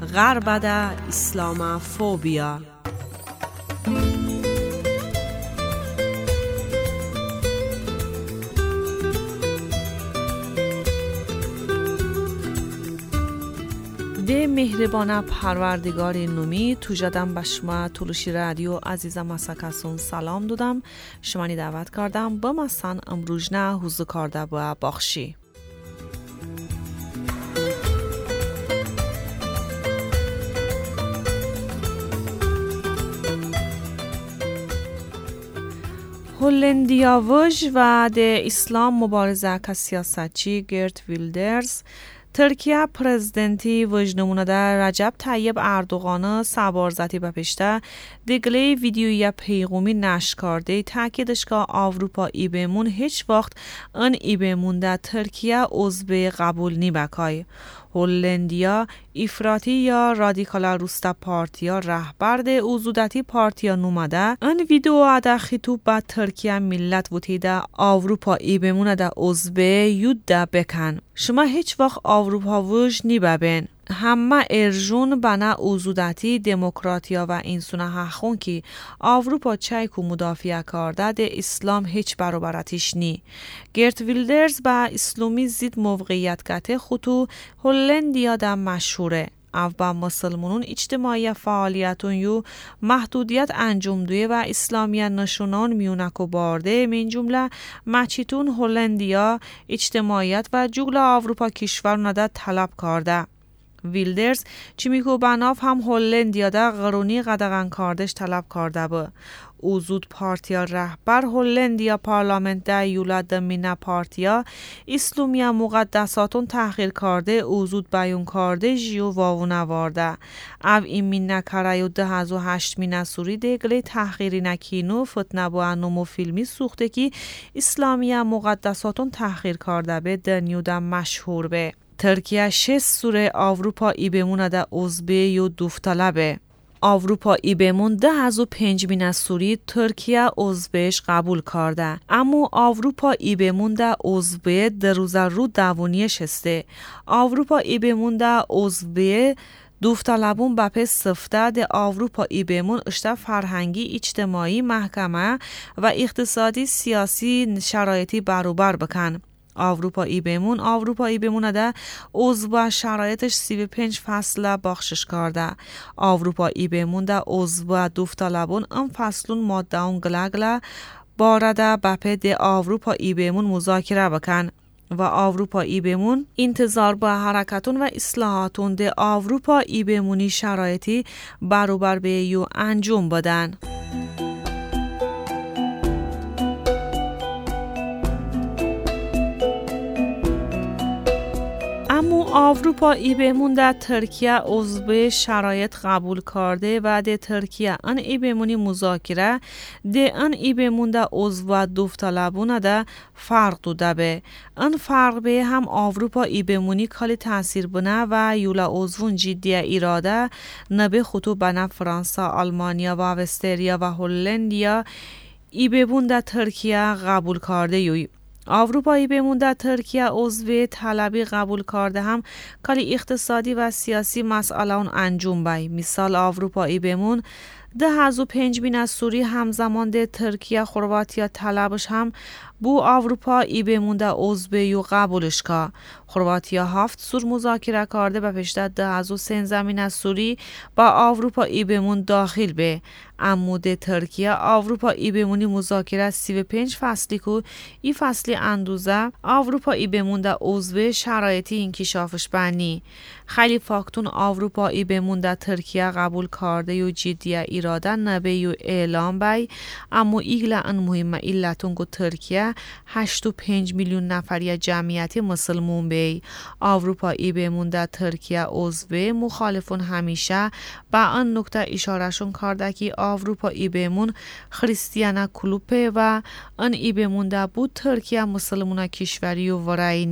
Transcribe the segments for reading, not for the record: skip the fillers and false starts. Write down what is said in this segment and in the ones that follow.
غربده اسلاموفوبیا. ده مهربانه پروردگار نومی تو جدم به شما طولشی رادیو عزیزم مسکسون سلام دادم. شما نی دعوت کردم با مثلا امروز نه حضور کرده با بخشی. هلندیاوژ و ده اسلام مبارزه که سیاستچی گرت ویلدرز ترکیه پرزیدنتی وجنمونه در رجب طیب اردوغان سبارزتی بپشته دگله ویدیوی پیغومی نشر کرده تاکیدش که آوروپا ای بمون هیچ وقت ان ای بمون در ترکیه عضو قبول نی بکای. هلندیا افراطی یا رادیکال روستا پارتیا رهبر ده اوزودتی پارتیا نومده ان ویدیو ادا خطوب با ترکیه ملت وتیده آوروپا ای بمونه در عضو یود ده بکن. شما هیچ وقت آوروپا وج نی ببین. همه ارجون بنا اوزودتی دموکراتیا و انسونه حقون که آوروپا چایکو مدافع کرده ده اسلام هیچ برابرتیش نی. گرت ویلدرز با اسلامی زید موقعیت گته خطو هلندیا ده مشهوره. او با مسلمانون اجتماعی فعالیتون یو محدودیت انجام دویه و اسلامیت نشونان میونکو بارده من جمله مچیتون هلندیا اجتماعیت و جگل آوروپا کشور نده طلب کرده. ویلدرز چیمیکو بناف هم هلندیا ده قرونی قدغن کردش طلب کرده با. اوزود پارتیا رهبر هلندیا پارلمنت ده یولد ده مینه پارتیا اسلامیا مقدساتون تحقیر کرده اوزود بیون کرده جیو واو نوارده. او این مینه کرایو 2008 مینه سوری دگلی تحقیری نکینو فتنه با انومو فیلمی سوخته که اسلامیا مقدساتون تحقیر کرده به دنیو ده مشهور به. ترکیه 6 سوره آوروپا ای بمونه ده عضبه یو دوفتالبه. آوروپا ای بمون 2005 مینه سوری ترکیه عضبهش قبول کرده. اما آوروپا ای بمون ده عضبه در روز رو دوونیه شسته. آوروپا ای بمون ده عضبه دوفتالبون بپس سفته ده آوروپا ای بمون اشته فرهنگی اجتماعی محکمه و اقتصادی سیاسی شرایطی بروبر بکن. آوروپا ای بمونه ده عضو شرایطش 35 فصله بخشش کرده. آوروپا ای بمون ده عضو دوفتالبون ام فصلون ماده اون گلگله بارده بپه ده آوروپا ای بمون مذاکره بکن و آوروپا ای بمون انتظار با حرکتون و اصلاحاتون ده آوروپا ای بمونی شرایطی بروبر به یو انجام بدن. اما آوروپا ای بمون در ترکیه عضو شرایط قبول کرده و در ترکیه ان ای بمونی مذاکره ده ان ای بمون در عضو دوفتالبون در فرق دوده به. ان فرق به هم آوروپا ای بمونی کالی تاثیر بونه و یولا عضوون جدی ایراده نبه خطو بنا فرانسه، آلمانیا و وستریا و هلندیا ای بمون در ترکیه قبول کرده یوی. آوروپایی بمون در ترکیه عضو طلبی قبول کرده هم کالی اقتصادی و سیاسی مسئله اون انجام بای. مثال آوروپایی بمون 2005 مینه سوری همزمان ده ترکیه خرواتیا طلبش هم بو آوروپا ای بمون در عضو یو قبولش که. خرواتیا 7 سور مذاکره کرده و پشت 2013 مینه سوری با آوروپا ای بمون داخل به. اما ده ترکیه آوروپا ای بمونی مذاکره 35 فصلی که ای فصلی اندوزه آوروپا ای بمون در عضو شرایطی انکشافش بنی. خیلی فاکتون آوروپا ای بمون در ترکیه قبول کرده یو جدیه ایراده نبه یو اعلام بای. اما ایگله ان مهمه ایلتون که ترکیه 85 میلیون نفری جمعیتی مسلمون بی. آوروپا ای بمون در ترکیه عضو مخالفون همیشه با ان نکته اشارهشون کرده که آوروپا ای بمون خریستیانه کلوپه و ان ای بمون در بود ترکیه مسلمونه کشوری و ورای نی.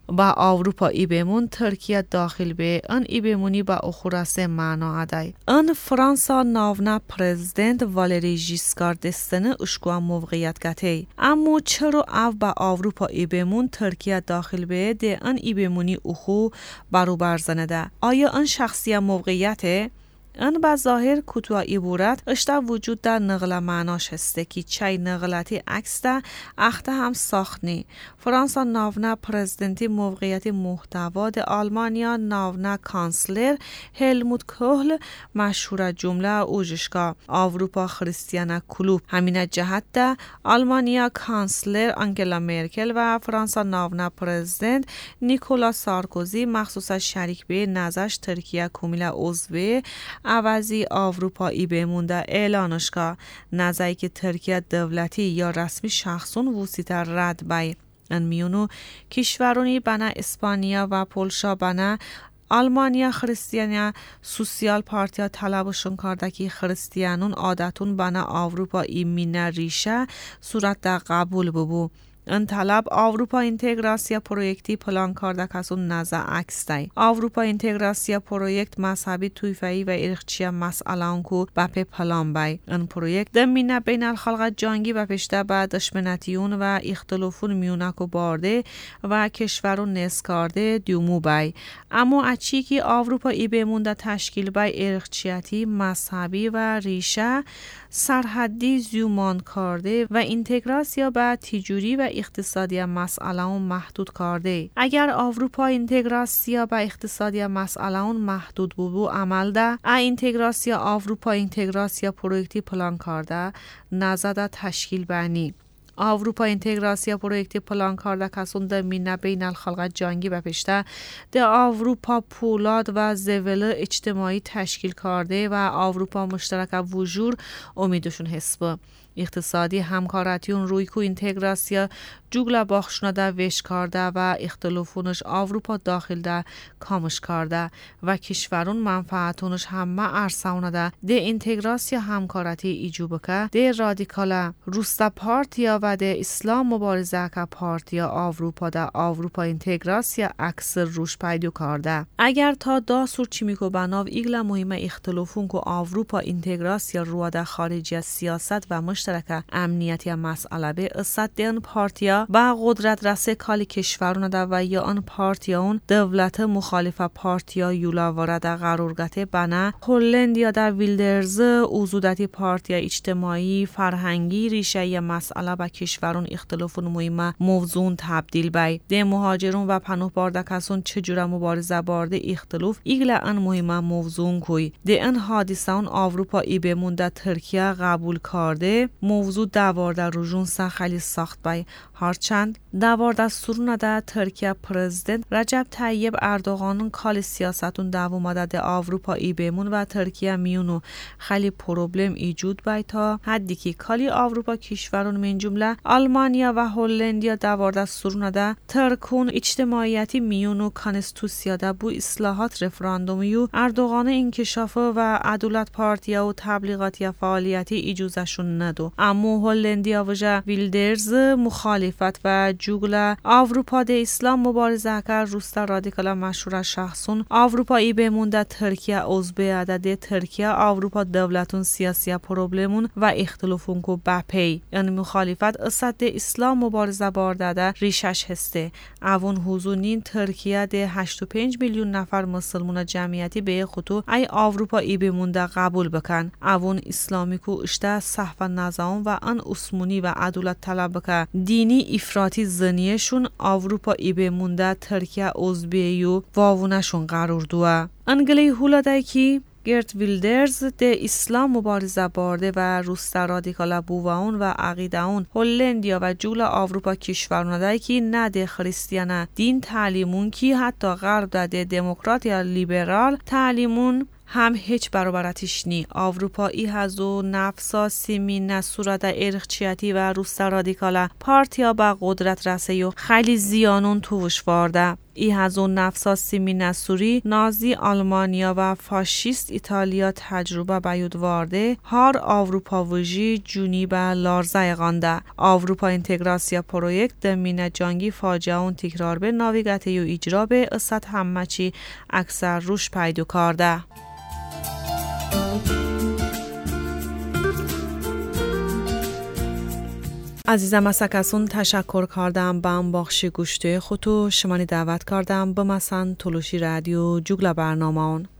با Avrupa İBEM'un Türkiye dahil be an İBEM'uni ba oxurase mana aday. An Fransa navna prezident Valéry Giscard d'Estaing uşkuan موقعیت گته. اما چرا او با Avrupa İBEM'un Türkiye dahil be de an İBEM'uni اخو برابر زنده؟ آیا آن شخصی موقعیته؟ ان به ظاهر کتوا عبارت اشتا وجود در نقل معناش هسته که چای نقلتی عکس ده اخته هم ساختنی. فرانسا ناونا پرزیدنتی موقعیت محتوا ده آلمانیا ناونا کانسلر هلموت کوهل مشهور جمله اوجشکا اروپا خریستیانا کلوب. همین جهت ده آلمانیا کانسلر آنگلا مرکل و فرانسا ناونا پرزیدنت نیکولا سارکوزی مخصوصا شریک به نظرش ترکیه کمیلا عضو عوضی Avrupa İBEM'un da e'lanışka نظری که ترکیه دولتی یا رسمی شخصون وسیطه رد بای. ان میونو کشورونی بنا اسپانیا و پولشا بنا آلمانیا خریستیانیا سوسیال پارتیا طلبشون کرده که خریستیانون عادتون بنا Avrupa ایمینه ریشه صورت در قبول ببو. ان طلب Avrupa اینتگراسیا پروژکتی پلان کرده کسون نزا عکس دی. Avrupa اینتگراسیا پروژکت مذهبی تویفایی و ارخچی مسئله انکو بپی پلان بای. ان پروژکت دمینه بین الخلق جنگی و پشته با دشمنتیون و اختلافون میونکو بارده و کشورون نسکارده دیومو بای. اما اچی که Avrupa İBEM'un da تشکیل بای ارخچیتی مذهبی و ریشه سرحدی زیومان کرده و اینتگراسیا با تجاری و اقتصادی مسئله اون محدود کرده. اگر Avrupa اینتگراسیا با اقتصادی مسئله اون محدود بودو عمل ده اینتگراسیا Avrupa اینتگراسیا پروژکتی پلان کرده نزده تشکیل بانی. Avrupa اینتگراسیا پروژکتی پلان کرده کسون ده مینه بین الخلق جنگی و پشته ده Avrupa پولاد و زول اجتماعی تشکیل کرده و Avrupa مشترک وجور امیدشون حسبه. اقتصادی همکارتیون روی کو اینتگراسیا جوگلا باخشنا ده وش کرده و اختلافونش Avrupa داخل ده کامش کرده و کشورون منفعتونش همه ارساونه ده اینتگراسیا همکارتی ایجوبه که ده رادیکالا روستا پارتیا و ده اسلام مبارزه که پارتیا Avrupa ده Avrupa اینتگراسیا اکثر روش پیدا کرده. اگر تا دا سورچیمیکو بناو ایگلا مهمه اختلافون که Avrupa اینتگراسیا روده خارجی سیاست و مشترک امنیتی مسئله به اصد دین پارتیا با قدرت رسه کالی کشورون ده و یا آن پارتیاون دولت مخالف پارتیا یولا وارده قرارگته بنا هلندیا ده ویلدرز اوزودتی پارتیا اجتماعی فرهنگی ریشه مسئله با کشورون اختلافون مهمه موضوع تبدیل بای. ده مهاجرون و پناه برده کسون چجوره مبارزه بارده اختلاف ایگلا ان مهمه موضوع کوی. ده ان حادثه اون Avrupa İBEM'un ده ترکیه قبول کرده موضوع دوارده روژون سن خیلی ساخت بای. هرچند دوارده سرونه ده ترکیه پرزیدنت رجب طیب اردوغانون کال سیاستون دوامده ده Avrupa İBEM'un و ترکیه میونو خیلی پروبلم ایجود بای تا حدی که کالی Avrupa کشورون من جمله آلمانیا و هلندیا دوارده سرونه ده ترکون اجتماعیتی میونو کانستوسیا ده بو اصلاحات رفراندومیو اردوغان انکشاف و عدالت پارتیا و تبلیغاتی فعالیتی اجازهشون ندو. اما هلندیا و ویلدرز مخالفت و جوگلا Avrupa ده اسلام مبارزه کرد روستا رادیکالا مشهور شخصون Avrupa İBEM'un ده ترکیه عضو عدد ترکیه Avrupa دولتون سیاسی پروبلمون و اختلافون کو بپی. یعنی مخالفت اصد ده اسلام مبارزه بارده ده ریشش هسته. اون حضورین ترکیه ده 85 میلیون نفر مسلمان جمعیتی به خطو ای Avrupa İBEM'un ده قبول بکن. اون اسلامی کو اشته صحف نظام و ان عثمانی و عدالت طلب که دینی افراطی زنیشون Avrupa İBEM'un ده ترکیه عضویو واونشون قرار دوه. انگلی هولاده کی گرت ویلدرز ده اسلام مبارزه بارده و روستا رادیکالا بوواون و عقیده اون هلندیا و جولا Avrupa کشورونه که نه ده خریستیانه دین تعلیمون که حتی غرب ده دموکرات یا لیبرال تعلیمون هم هیچ برابرتش نی. Avrupa'yı هزو نفسا سیمین صورت ارخچیتی و روستا رادیکالا پارتیا با قدرت رسه و خیلی زیانون توش وارده. ای هزون نفسا سیمی نسوری نازی آلمانیا و فاشیست ایتالیا تجربه بیود وارده هار آوروپا وژی جونی به لارزه غانده. آوروپا اینتگراسیا پروژیکت دمینه جانگی فاجعه اون تکرار به ناویگاتی و اجرا به اسات همه چی اکثر روش پیدا کرده. عزیزم از کسون تشکر کردم به ام بخشی گوشته خودتو شمانی دعوت کردم به مثلا تلوشی رادیو جوگل برنامه اون.